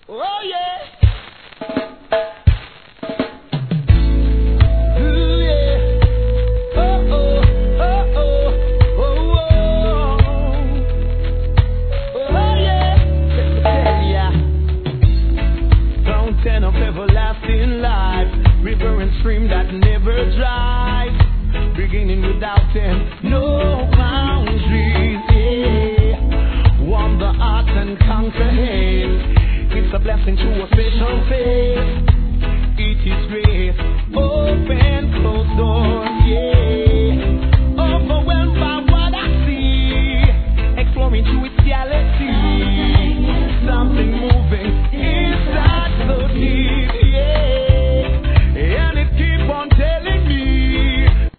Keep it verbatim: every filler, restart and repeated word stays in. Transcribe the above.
Oh yeah. Of everlasting life, river and stream that never dries, beginning without end, no boundaries. Yeah. Warm the heart and conquer hate. It's a blessing to a special faith.